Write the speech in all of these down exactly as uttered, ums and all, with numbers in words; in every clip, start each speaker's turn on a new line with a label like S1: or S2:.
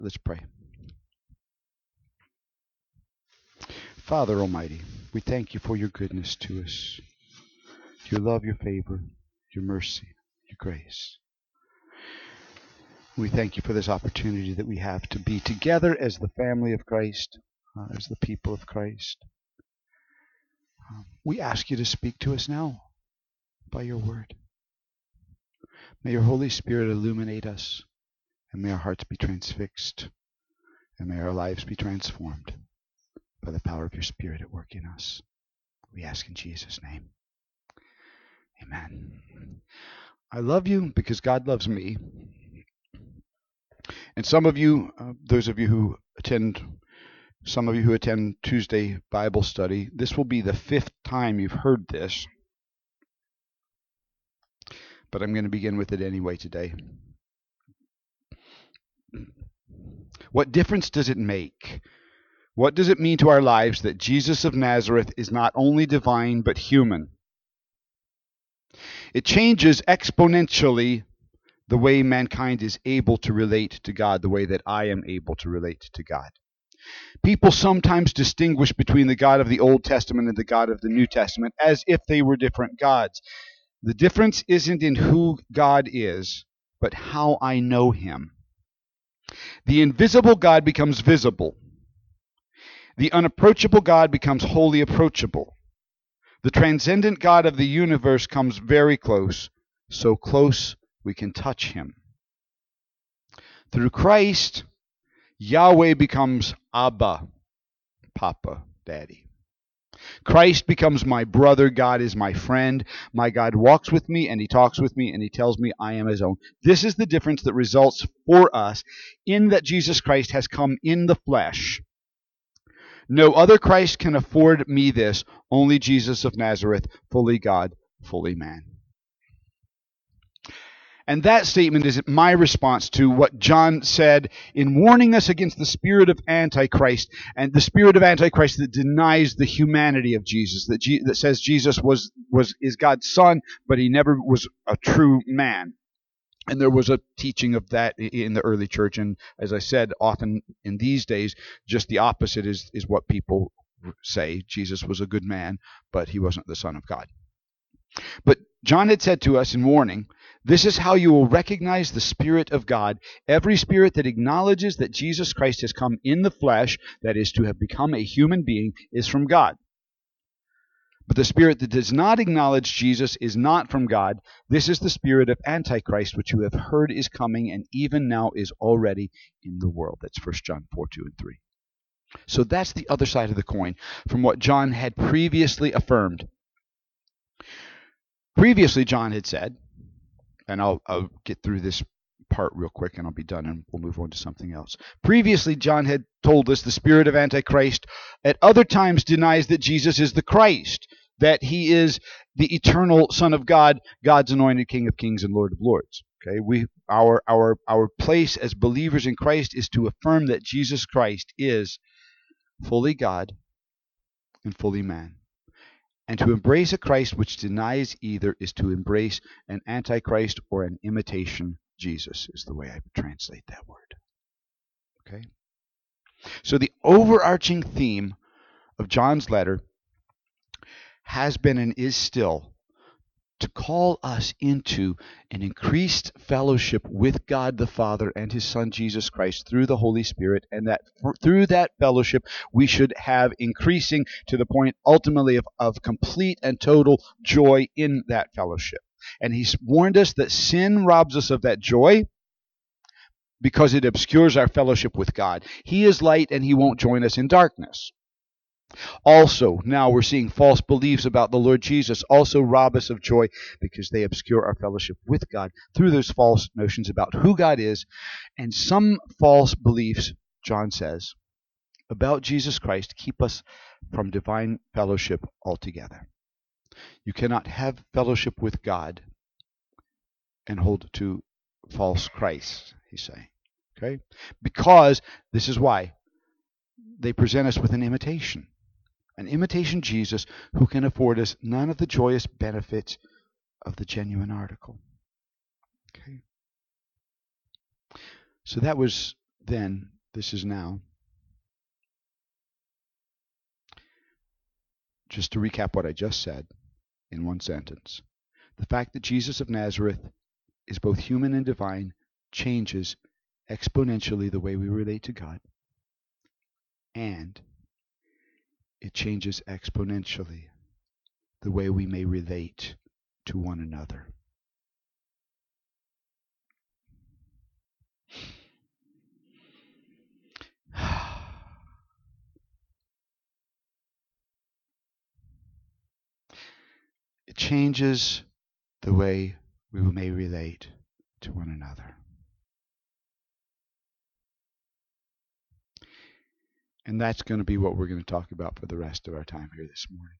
S1: Let's pray. Father Almighty, we thank you for your goodness to us, your love, your favor, your mercy, your grace. We thank you for this opportunity that we have to be together as the family of Christ, uh, as the people of Christ. Um, we ask you to speak to us now by your word. May your Holy Spirit illuminate us, and may our hearts be transfixed, and may our lives be transformed by the power of your Spirit at work in us. We ask in Jesus' name. Amen. I love you because God loves me. And some of you, uh, those of you who attend, some of you who attend Tuesday Bible study, this will be the fifth time you've heard this. But I'm going to begin with it anyway today. What difference does it make? What does it mean to our lives that Jesus of Nazareth is not only divine but human? It changes exponentially the way mankind is able to relate to God, the way that I am able to relate to God. People sometimes distinguish between the God of the Old Testament and the God of the New Testament as if they were different gods. The difference isn't in who God is, but how I know him. The invisible God becomes visible. The unapproachable God becomes wholly approachable. The transcendent God of the universe comes very close, so close we can touch him. Through Christ, Yahweh becomes Abba, Papa, Daddy. Christ becomes my brother. God is my friend. My God walks with me, and he talks with me, and he tells me I am his own. This is the difference that results for us in that Jesus Christ has come in the flesh. No other Christ can afford me this, only Jesus of Nazareth, fully God, fully man. And that statement is my response to what John said in warning us against the spirit of Antichrist, and the spirit of Antichrist that denies the humanity of Jesus, that, G- that says Jesus was, was is God's son, but he never was a true man. And there was a teaching of that in the early church, and as I said, often in these days, just the opposite is, is what people say. Jesus was a good man, but he wasn't the Son of God. But John had said to us in warning, this is how you will recognize the Spirit of God. Every spirit that acknowledges that Jesus Christ has come in the flesh, that is, to have become a human being, is from God. But the spirit that does not acknowledge Jesus is not from God. This is the spirit of Antichrist, which you have heard is coming, and even now is already in the world. That's First John four, two, and three. So that's the other side of the coin from what John had previously affirmed. Previously, John had said, and I'll, I'll get through this part real quick and I'll be done and we'll move on to something else. Previously, John had told us the spirit of Antichrist at other times denies that Jesus is the Christ, that he is the eternal Son of God, God's anointed King of Kings and Lord of Lords. Okay, we our our our place as believers in Christ is to affirm that Jesus Christ is fully God and fully man. And to embrace a Christ which denies either is to embrace an Antichrist or an imitation Jesus, is the way I would translate that word. Okay? So the overarching theme of John's letter has been and is still to call us into an increased fellowship with God the Father and his Son Jesus Christ through the Holy Spirit, and that for, through that fellowship we should have increasing to the point ultimately of, of complete and total joy in that fellowship. And he's warned us that sin robs us of that joy because it obscures our fellowship with God. He is light and he won't join us in darkness. Also, now we're seeing false beliefs about the Lord Jesus also rob us of joy because they obscure our fellowship with God through those false notions about who God is. And some false beliefs, John says, about Jesus Christ keep us from divine fellowship altogether. You cannot have fellowship with God and hold to false Christ, he's saying. Okay? Because, this is why, they present us with an imitation. An imitation Jesus who can afford us none of the joyous benefits of the genuine article. Okay. So that was then, this is now. Just to recap what I just said in one sentence. The fact that Jesus of Nazareth is both human and divine changes exponentially the way we relate to God. And it changes exponentially the way we may relate to one another. It changes the way we may relate to one another. And that's going to be what we're going to talk about for the rest of our time here this morning.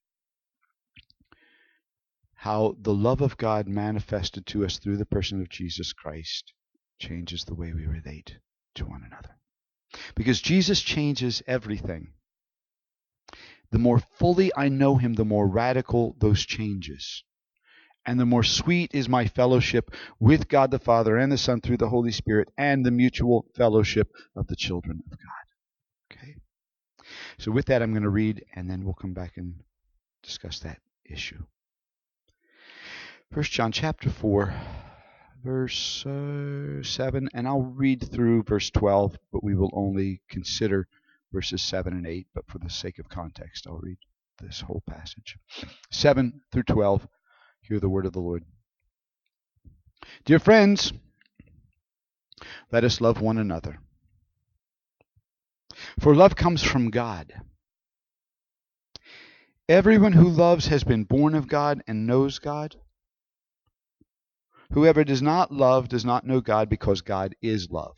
S1: How the love of God manifested to us through the person of Jesus Christ changes the way we relate to one another. Because Jesus changes everything. The more fully I know him, the more radical those changes. And the more sweet is my fellowship with God the Father and the Son through the Holy Spirit, and the mutual fellowship of the children of God. Okay? So with that, I'm going to read, and then we'll come back and discuss that issue. First John chapter four, verse uh, seven, and I'll read through verse twelve, but we will only consider verses seven and eight, but for the sake of context, I'll read this whole passage. seven through twelve, hear the word of the Lord. Dear friends, let us love one another. For love comes from God. Everyone who loves has been born of God and knows God. Whoever does not love does not know God, because God is love.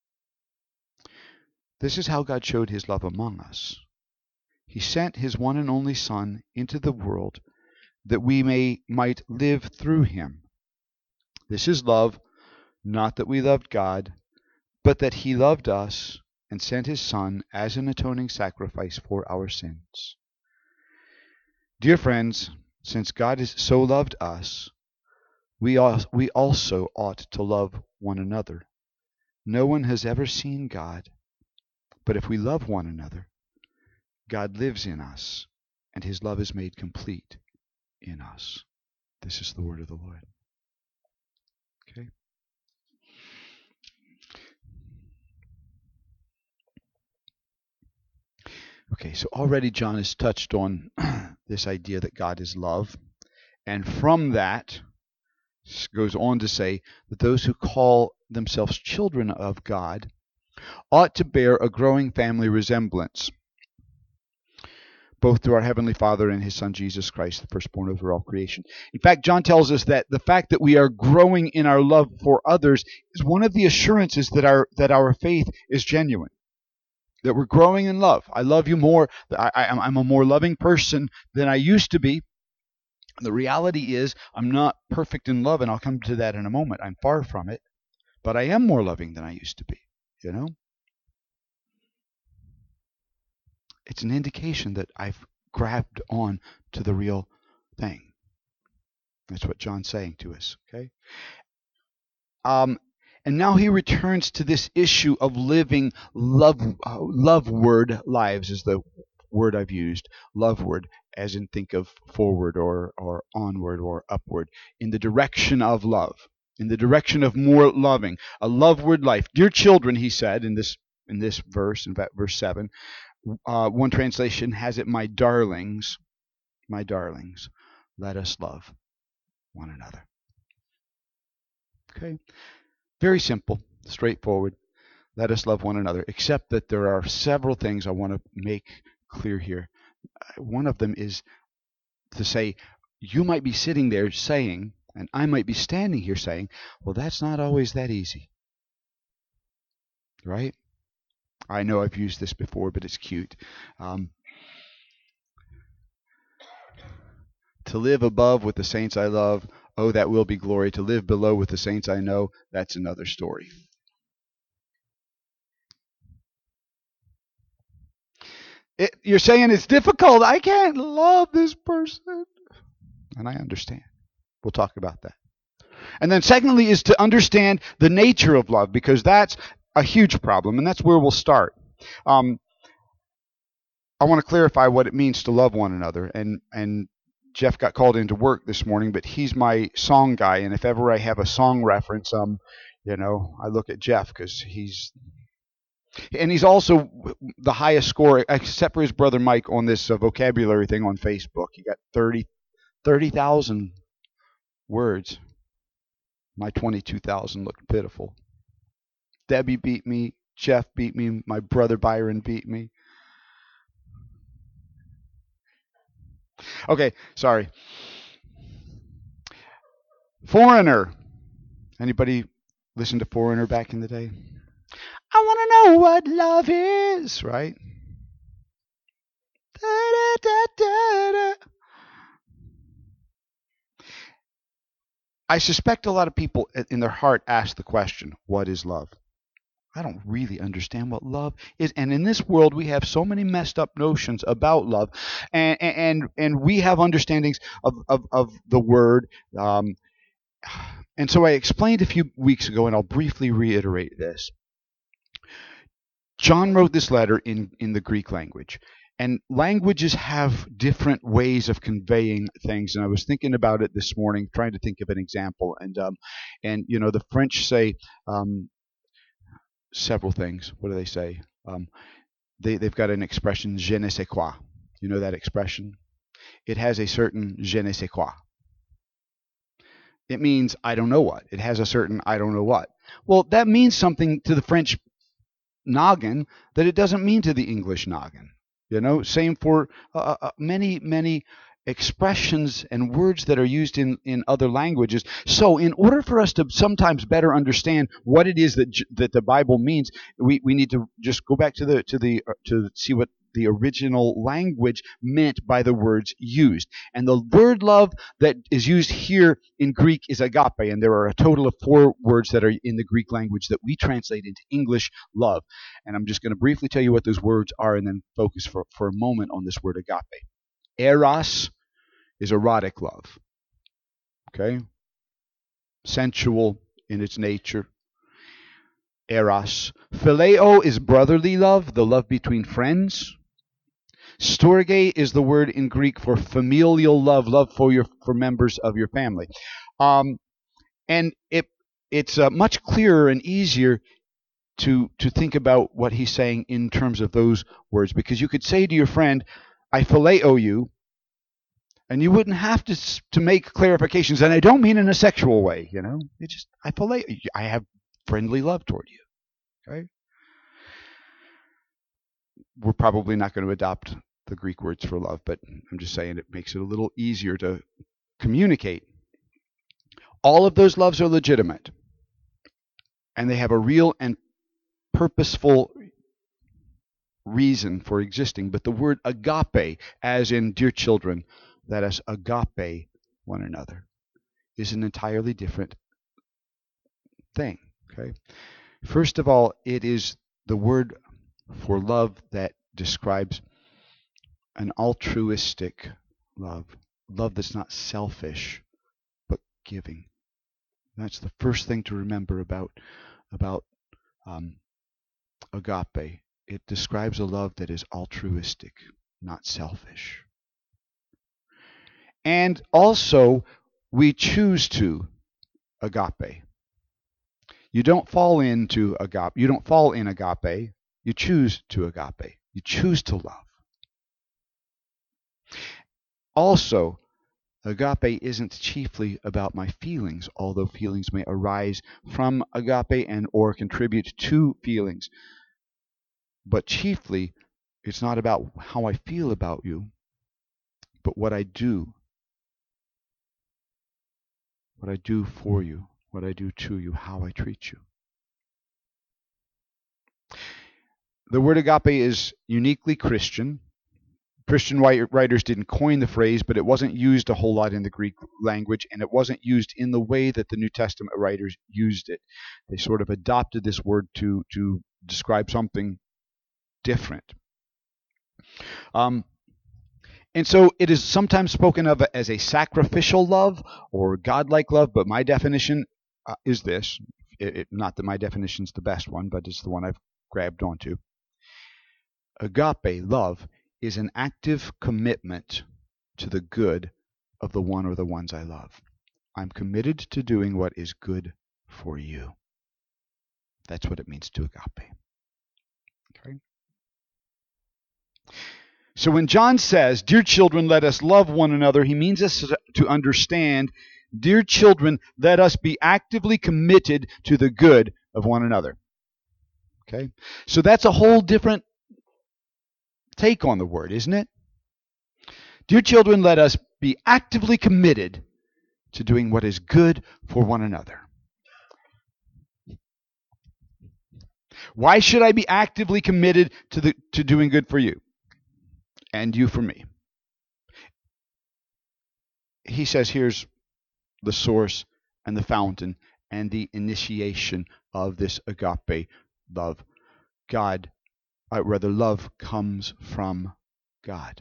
S1: This is how God showed his love among us. He sent his one and only Son into the world that we may might live through him. This is love, not that we loved God, but that he loved us and sent his Son as an atoning sacrifice for our sins. Dear friends, since God has so loved us, we also ought to love one another. No one has ever seen God, but if we love one another, God lives in us, and his love is made complete in us. This is the word of the Lord. Okay. Okay, so already John has touched on this idea that God is love, and from that goes on to say that those who call themselves children of God ought to bear a growing family resemblance, both to our Heavenly Father and his Son Jesus Christ, the firstborn over all creation. In fact, John tells us that the fact that we are growing in our love for others is one of the assurances that our that our faith is genuine, that we're growing in love. I love you more. I, I, I'm a more loving person than I used to be. The reality is I'm not perfect in love, and I'll come to that in a moment. I'm far from it, but I am more loving than I used to be, you know? It's an indication that I've grabbed on to the real thing. That's what John's saying to us, okay? Um, and now he returns to this issue of living love, uh, love-word lives is the word I've used, love-word, as in think of forward or, or onward or upward, in the direction of love, in the direction of more loving, a love-word life. Dear children, he said in this in this verse, in fact, verse seven, uh, one translation has it, my darlings, my darlings, let us love one another. Okay, very simple, straightforward. Let us love one another, except that there are several things I want to make clear here. One of them is to say, you might be sitting there saying, and I might be standing here saying, well, that's not always that easy. Right? I know I've used this before, but it's cute. Um, to live above with the saints I love, oh, that will be glory. To live below with the saints I know, that's another story. It, you're saying it's difficult. I can't love this person. And I understand. We'll talk about that. And then secondly is to understand the nature of love, because that's a huge problem, and that's where we'll start. Um, I want to clarify what it means to love one another, and and Jeff got called into work this morning, but he's my song guy, and if ever I have a song reference, um, you know, I look at Jeff because he's, and he's also the highest score, except for his brother Mike, on this uh, vocabulary thing on Facebook. He got thirty thousand words. My twenty-two thousand looked pitiful. Debbie beat me. Jeff beat me. My brother Byron beat me. Okay, sorry. Foreigner. Anybody listen to Foreigner back in the day? I want to know what love is, right? Da, da, da, da, da. I suspect a lot of people in their heart ask the question, what is love? I don't really understand what love is. And in this world, we have so many messed up notions about love. And and, and we have understandings of, of, of the word. Um, and so I explained a few weeks ago, and I'll briefly reiterate this. John wrote this letter in, in the Greek language. And languages have different ways of conveying things. And I was thinking about it this morning, trying to think of an example. And, um, and you know, the French say um, several things. What do they say? Um, they, they've got an expression, je ne sais quoi. You know that expression? It has a certain je ne sais quoi. It means I don't know what. It has a certain I don't know what. Well, that means something to the French noggin that it doesn't mean to the English noggin. You know, same for uh, uh, many, many expressions and words that are used in, in other languages. So in order for us to sometimes better understand what it is that that the Bible means, we, we need to just go back to the to the uh, to see what the original language meant by the words used. And the word love that is used here in Greek is agape, and there are a total of four words that are in the Greek language that we translate into English love. And I'm just going to briefly tell you what those words are and then focus for, for a moment on this word agape. Eros is erotic love. Okay? Sensual in its nature. Eros. Phileo is brotherly love, the love between friends. Storge is the word in Greek for familial love, love for your for members of your family. Um, and it it's uh, much clearer and easier to to think about what he's saying in terms of those words, because you could say to your friend, I phileo you, and you wouldn't have to to make clarifications. And I don't mean in a sexual way, you know. It's just I phileo you. I have friendly love toward you. Okay. We're probably not going to adopt the Greek words for love, but I'm just saying it makes it a little easier to communicate. All of those loves are legitimate, and they have a real and purposeful reason for existing. But the word agape, as in dear children, that us agape one another, is an entirely different thing. Okay. First of all, it is the word for love that describes an altruistic love, love that's not selfish, but giving. That's the first thing to remember about about um, agape. It describes a love that is altruistic, not selfish. And also, we choose to agape. You don't fall into agape. You don't fall in agape. You choose to agape. You choose to love. Also, agape isn't chiefly about my feelings, although feelings may arise from agape and or contribute to feelings. But chiefly, it's not about how I feel about you, but what I do. What I do for you, what I do to you, how I treat you. The word agape is uniquely Christian. Christian writers didn't coin the phrase, but it wasn't used a whole lot in the Greek language, and it wasn't used in the way that the New Testament writers used it. They sort of adopted this word to, to describe something different. Um, and so it is sometimes spoken of as a sacrificial love or godlike love, but my definition uh, is this. it, it, not that my definition's the best one, but it's the one I've grabbed onto. Agape, love, is an active commitment to the good of the one or the ones I love. I'm committed to doing what is good for you. That's what it means to agape. Okay. So when John says, "Dear children, let us love one another," he means us to understand, dear children, let us be actively committed to the good of one another. Okay? So that's a whole different take on the word, isn't it? Dear children, let us be actively committed to doing what is good for one another. Why should I be actively committed to the to doing good for you? And you for me. He says here's the source and the fountain and the initiation of this agape love. God, uh, rather, love comes from God.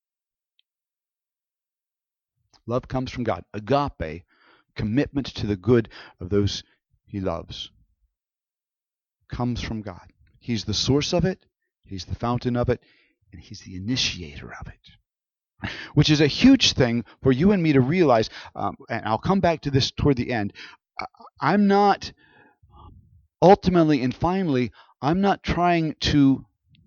S1: Love comes from God. Agape, commitment to the good of those he loves, comes from God. He's the source of it, he's the fountain of it, and he's the initiator of it. Which is a huge thing for you and me to realize, um, and I'll come back to this toward the end. I'm not, ultimately and finally, I'm not trying to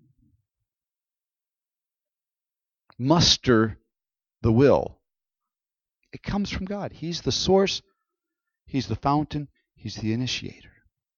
S1: muster the will. It comes from God. He's the source, he's the fountain, he's the initiator.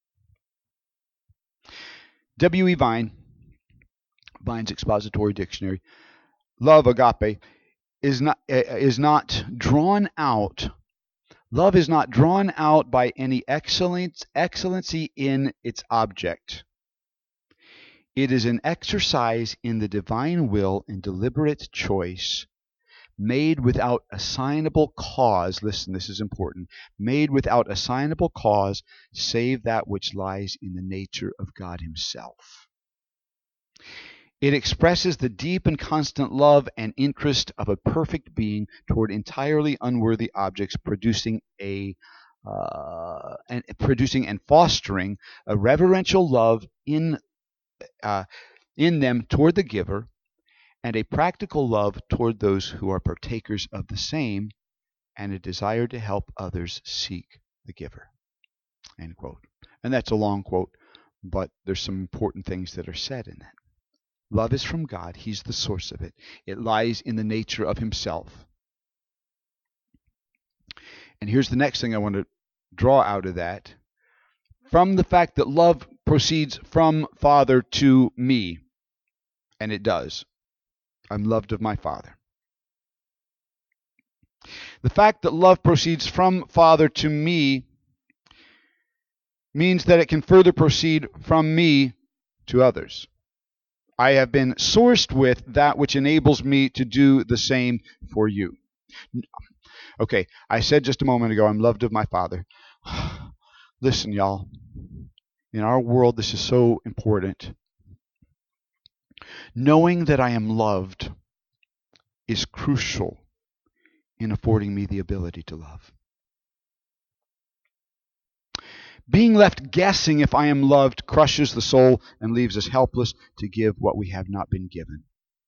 S1: W E. Vine, Vine's Expository Dictionary, love, agape, is not is not drawn out. Love is not drawn out by any excellence, excellency in its object. It is an exercise in the divine will and deliberate choice, made without assignable cause. Listen, this is important. Made without assignable cause, save that which lies in the nature of God himself. It expresses the deep and constant love and interest of a perfect being toward entirely unworthy objects, producing a uh, and producing and fostering a reverential love in uh, in them toward the giver, and a practical love toward those who are partakers of the same, and a desire to help others seek the giver. End quote. And that's a long quote, but there's some important things that are said in that. Love is from God. He's the source of it. It lies in the nature of himself. And here's the next thing I want to draw out of that. From the fact that love proceeds from Father to me, and it does. I'm loved of my Father. The fact that love proceeds from Father to me means that it can further proceed from me to others. I have been sourced with that which enables me to do the same for you. Okay, I said just a moment ago, I'm loved of my Father. Listen, y'all. In our world, this is so important. Knowing that I am loved is crucial in affording me the ability to love. Being left guessing if I am loved crushes the soul and leaves us helpless to give what we have not been given.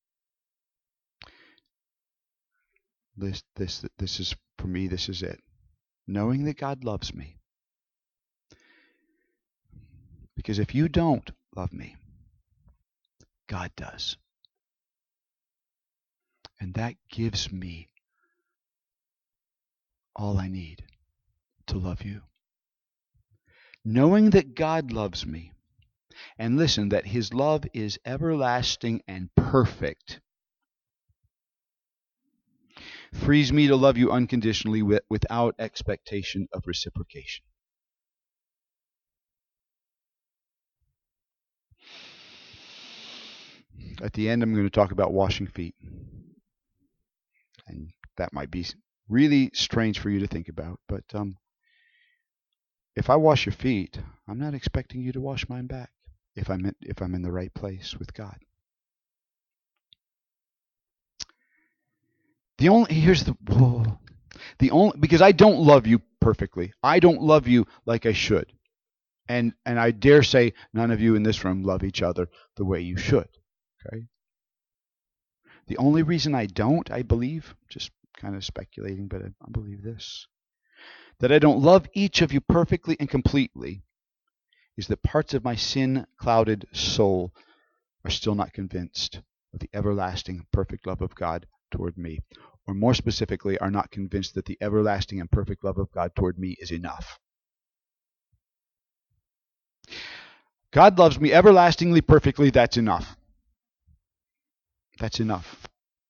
S1: This, this, this is, for me, this is it. Knowing that God loves me. Because if you don't love me, God does. And that gives me all I need to love you. Knowing that God loves me, and listen, that his love is everlasting and perfect, frees me to love you unconditionally without expectation of reciprocation. At the end, I'm going to talk about washing feet. And that might be really strange for you to think about, but um, if I wash your feet, I'm not expecting you to wash mine back if I'm in, if I'm in the right place with God. The only here's the whoa, the only because I don't love you perfectly. I don't love you like I should. And and I dare say none of you in this room love each other the way you should. Okay? The only reason I don't, I believe, just kind of speculating, but I, I believe this, that I don't love each of you perfectly and completely, is that parts of my sin-clouded soul are still not convinced of the everlasting, perfect love of God toward me. Or more specifically, are not convinced that the everlasting and perfect love of God toward me is enough. God loves me everlastingly, perfectly. That's enough. That's enough.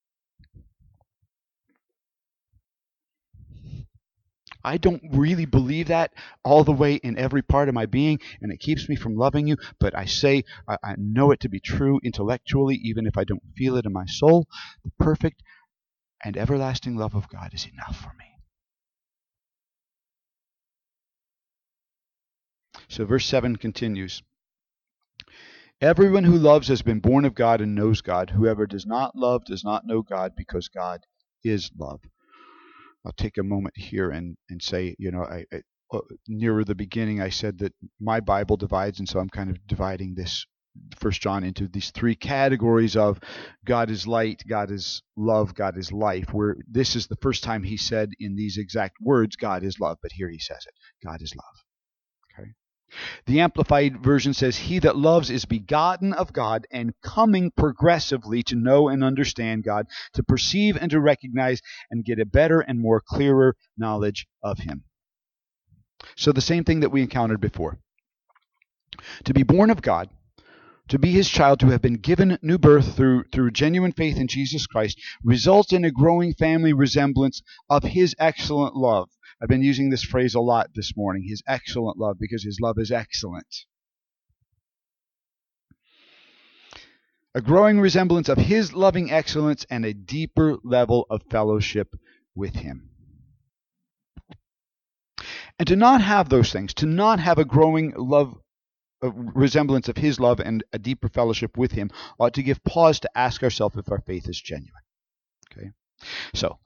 S1: I don't really believe that all the way in every part of my being, and it keeps me from loving you. But I say, I, I know it to be true intellectually, even if I don't feel it in my soul. The perfect and everlasting love of God is enough for me. So verse seven continues. Everyone who loves has been born of God and knows God. Whoever does not love does not know God, because God is love. I'll take a moment here and, and say, you know, I, I uh, nearer the beginning, I said that my Bible divides, and so I'm kind of dividing this First John into these three categories of God is light, God is love, God is life, where this is the first time he said in these exact words, God is love, but here he says it, God is love. Okay. The Amplified Version says, he that loves is begotten of God and coming progressively to know and understand God, to perceive and to recognize and get a better and more clearer knowledge of him. So the same thing that we encountered before. To be born of God, to be his child, to have been given new birth through, through genuine faith in Jesus Christ, results in a growing family resemblance of his excellent love. I've been using this phrase a lot this morning, his excellent love, because his love is excellent. A growing resemblance of his loving excellence and a deeper level of fellowship with him. And to not have those things, to not have a growing love, a resemblance of his love and a deeper fellowship with him, ought to give pause to ask ourselves if our faith is genuine. Okay, so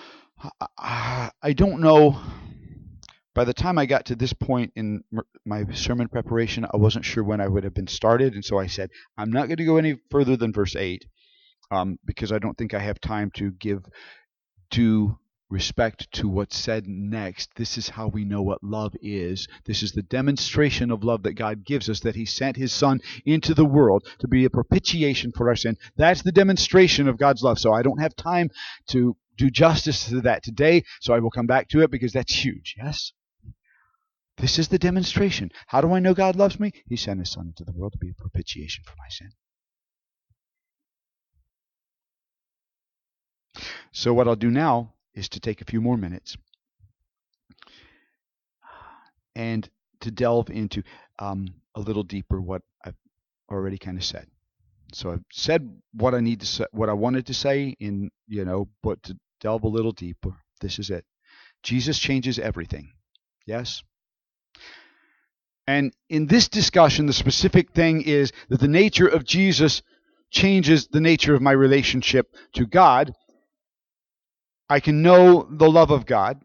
S1: I don't know. By the time I got to this point in my sermon preparation, I wasn't sure when I would have been started, and so I said, I'm not going to go any further than verse eight, um, because I don't think I have time to give due respect to what's said next. This is how we know what love is. This is the demonstration of love that God gives us, that he sent his Son into the world to be a propitiation for our sin. That's the demonstration of God's love. So I don't have time to do justice to that today, so I will come back to it because that's huge, yes? This is the demonstration. How do I know God loves me? He sent his Son into the world to be a propitiation for my sin. So what I'll do now is to take a few more minutes and to delve into um, a little deeper what I've already kind of said. So I've said what I need to say, what I wanted to say, in you know, but to delve a little deeper, this is it. Jesus changes everything. Yes. And in this discussion, the specific thing is that the nature of Jesus changes the nature of my relationship to God. I can know the love of God.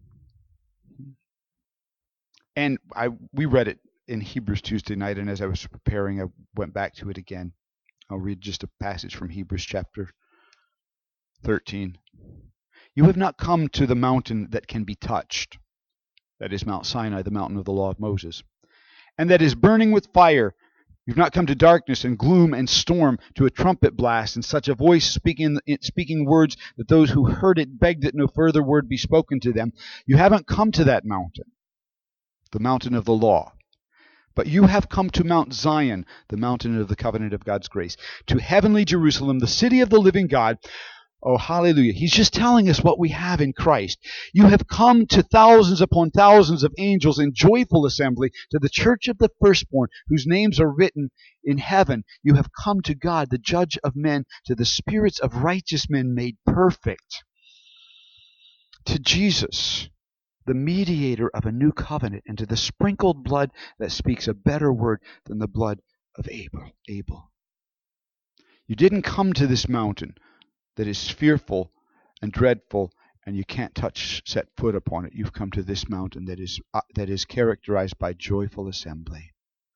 S1: And I we read it in Hebrews Tuesday night, and as I was preparing, I went back to it again. I'll read just a passage from Hebrews chapter thirteen. You have not come to the mountain that can be touched, that is Mount Sinai, the mountain of the law of Moses, and that is burning with fire. You've not come to darkness and gloom and storm, to a trumpet blast and such a voice speaking speaking words that those who heard it begged that no further word be spoken to them. You haven't come to that mountain, the mountain of the law, but you have come to Mount Zion, the mountain of the covenant of God's grace, to heavenly Jerusalem, the city of the living God. Oh, hallelujah. He's just telling us what we have in Christ. You have come to thousands upon thousands of angels in joyful assembly, to the church of the firstborn, whose names are written in heaven. You have come to God, the judge of men, to the spirits of righteous men made perfect, to Jesus, the mediator of a new covenant, and to the sprinkled blood that speaks a better word than the blood of Abel. Abel. You didn't come to this mountain that is fearful and dreadful and you can't touch, set foot upon it. You've come to this mountain that is uh, that is characterized by joyful assembly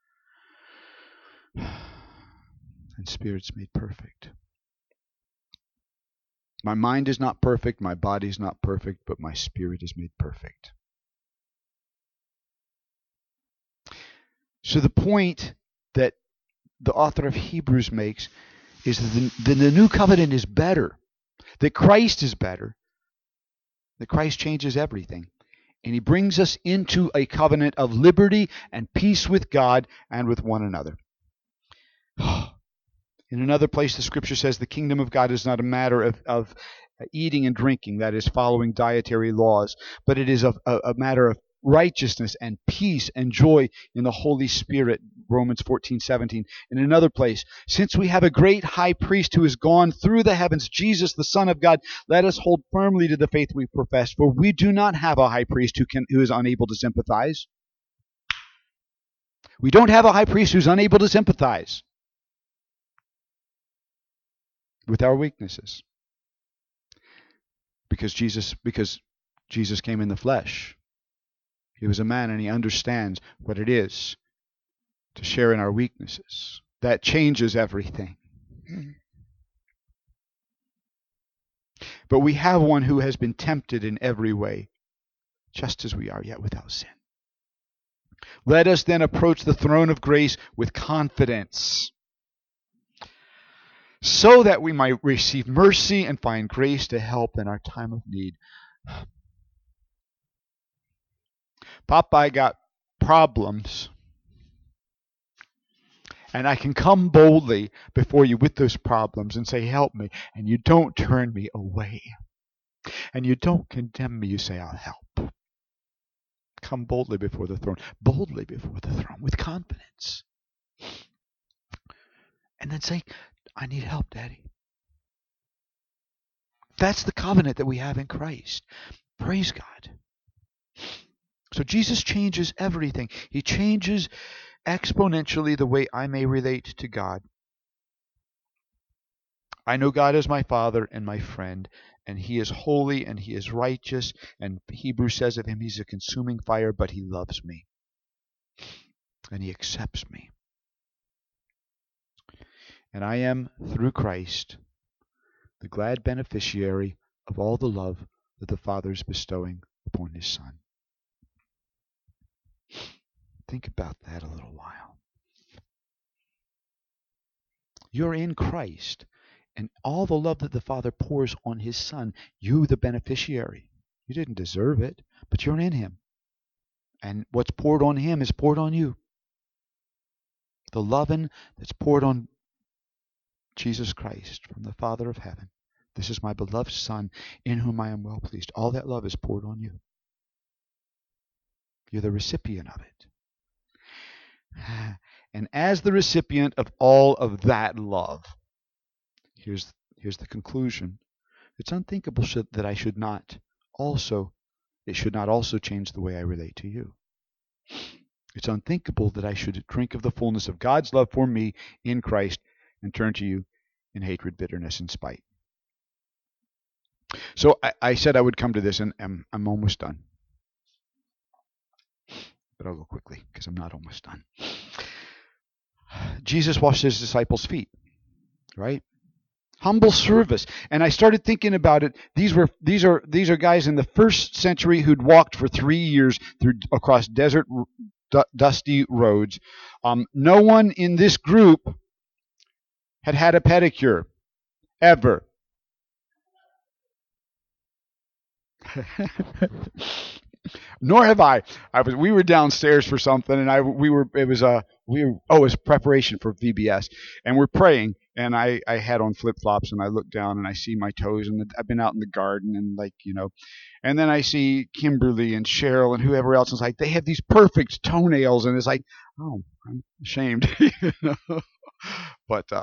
S1: and spirits made perfect. My mind is not perfect, my body is not perfect, but my spirit is made perfect. So the point that the author of Hebrews makes is that the, the new covenant is better, that Christ is better, that Christ changes everything. And he brings us into a covenant of liberty and peace with God and with one another. In another place, the scripture says the kingdom of God is not a matter of, of eating and drinking, that is, following dietary laws, but it is a, a, a matter of righteousness and peace and joy in the Holy Spirit, Romans fourteen seventeen. In another place, since we have a great high priest who has gone through the heavens, Jesus, the Son of God, let us hold firmly to the faith we profess, for we do not have a high priest who can who is unable to sympathize. We don't have a high priest who's unable to sympathize with our weaknesses. Because Jesus, because Jesus came in the flesh. He was a man and he understands what it is to share in our weaknesses. That changes everything. But we have one who has been tempted in every way, just as we are, yet without sin. Let us then approach the throne of grace with confidence, so that we might receive mercy and find grace to help in our time of need. Popeye got problems, and I can come boldly before you with those problems and say, help me, and you don't turn me away, and you don't condemn me. You say, I'll help. Come boldly before the throne, boldly before the throne with confidence, and then say, I need help, Daddy. That's the covenant that we have in Christ. Praise God. So Jesus changes everything. He changes exponentially the way I may relate to God. I know God as my Father and my friend, and He is holy and He is righteous, and Hebrews says of Him, He's a consuming fire, but He loves me, and He accepts me. And I am, through Christ, the glad beneficiary of all the love that the Father is bestowing upon His Son. Think about that a little while. You're in Christ, and all the love that the Father pours on His Son, you the beneficiary. You didn't deserve it, but you're in Him. And what's poured on Him is poured on you. The loving that's poured on Jesus Christ from the Father of heaven. This is my beloved Son, in whom I am well pleased. All that love is poured on you. You're the recipient of it. And as the recipient of all of that love, here's, here's the conclusion. It's unthinkable should, that I should not also, it should not also change the way I relate to you. It's unthinkable that I should drink of the fullness of God's love for me in Christ and turn to you in hatred, bitterness, and spite. So I, I said I would come to this, and I'm, I'm almost done. But I'll go quickly because I'm not almost done. Jesus washed his disciples' feet, right? Humble service. And I started thinking about it. These were these are these are guys in the first century who'd walked for three years through across desert, d- dusty roads. Um, no one in this group had had a pedicure ever. Nor have I. I was. We were downstairs for something, and I we were. It was a we. Were, oh, it was preparation for V B S, and we're praying. And I I had on flip flops, and I look down, and I see my toes, and I've been out in the garden, and like you know, and then I see Kimberly and Cheryl and whoever else, and it's like they have these perfect toenails, and it's like, oh, I'm ashamed, you know? But uh,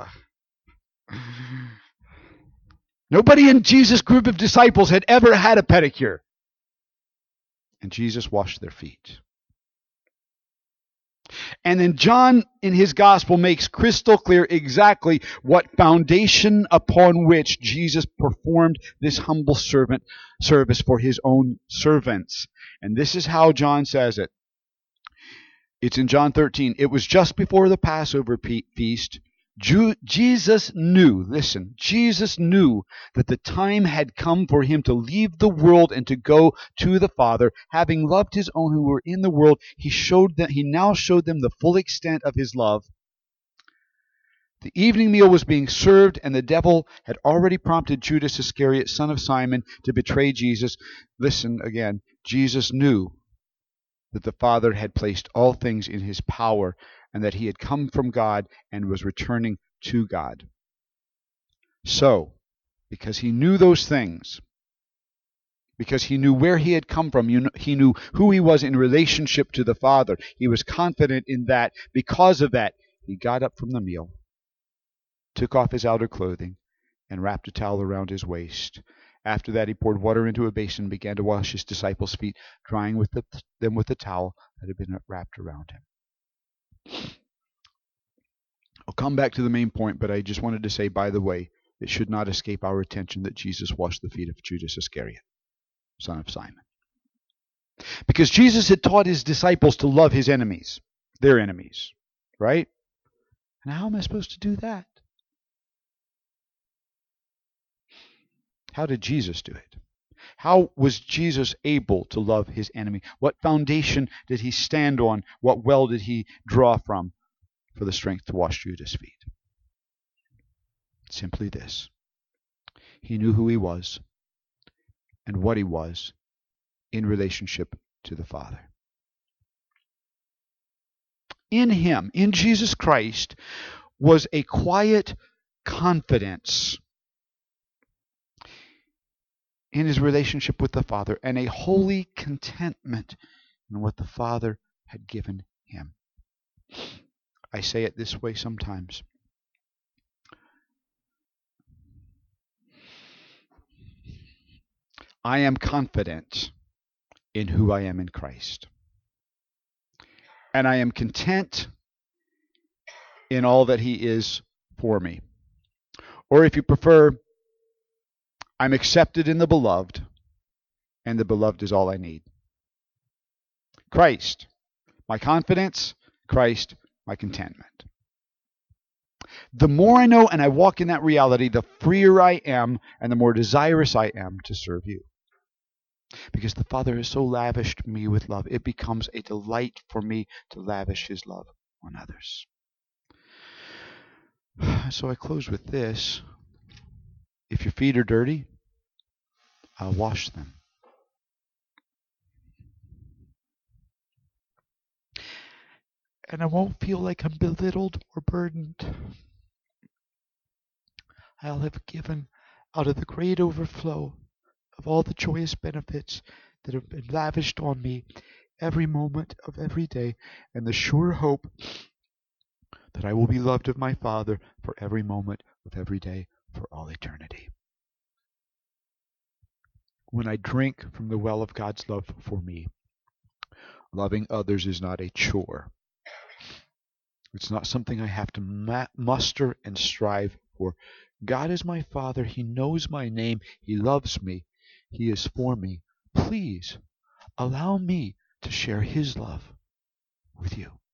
S1: nobody in Jesus' group of disciples had ever had a pedicure. And Jesus washed their feet. And then John, in his gospel, makes crystal clear exactly what foundation upon which Jesus performed this humble servant service for his own servants. And this is how John says it. It's in John thirteen. It was just before the Passover feast. Ju- Jesus knew, listen, Jesus knew that the time had come for him to leave the world and to go to the Father. Having loved his own who were in the world, he showed them, he now showed them the full extent of his love. The evening meal was being served, and the devil had already prompted Judas Iscariot, son of Simon, to betray Jesus. Listen again. Jesus knew that the Father had placed all things in his power, and that he had come from God and was returning to God. So, because he knew those things, because he knew where he had come from, he knew who he was in relationship to the Father, he was confident in that. Because of that, he got up from the meal, took off his outer clothing, and wrapped a towel around his waist. After that, he poured water into a basin and began to wash his disciples' feet, drying with the, them with the towel that had been wrapped around him. I'll come back to the main point, but I just wanted to say, by the way, it should not escape our attention that Jesus washed the feet of Judas Iscariot, son of Simon. Because Jesus had taught his disciples to love his enemies, their enemies, right? And how am I supposed to do that? How did Jesus do it? How was Jesus able to love his enemy? What foundation did he stand on? What well did he draw from for the strength to wash Judas' feet? Simply this. He knew who he was and what he was in relationship to the Father. In him, in Jesus Christ, was a quiet confidence in his relationship with the Father, and a holy contentment in what the Father had given him. I say it this way sometimes. I am confident in who I am in Christ. And I am content in all that he is for me. Or if you prefer, I'm accepted in the beloved, and the beloved is all I need. Christ, my confidence. Christ, my contentment. The more I know and I walk in that reality, the freer I am and the more desirous I am to serve you. Because the Father has so lavished me with love, it becomes a delight for me to lavish his love on others. So I close with this. If your feet are dirty, I'll wash them. And I won't feel like I'm belittled or burdened. I'll have given out of the great overflow of all the joyous benefits that have been lavished on me every moment of every day, and the sure hope that I will be loved of my Father for every moment of every day for all eternity. When I drink from the well of God's love for me, loving others is not a chore. It's not something I have to ma- muster and strive for. God is my Father. He knows my name. He loves me. He is for me. Please allow me to share his love with you.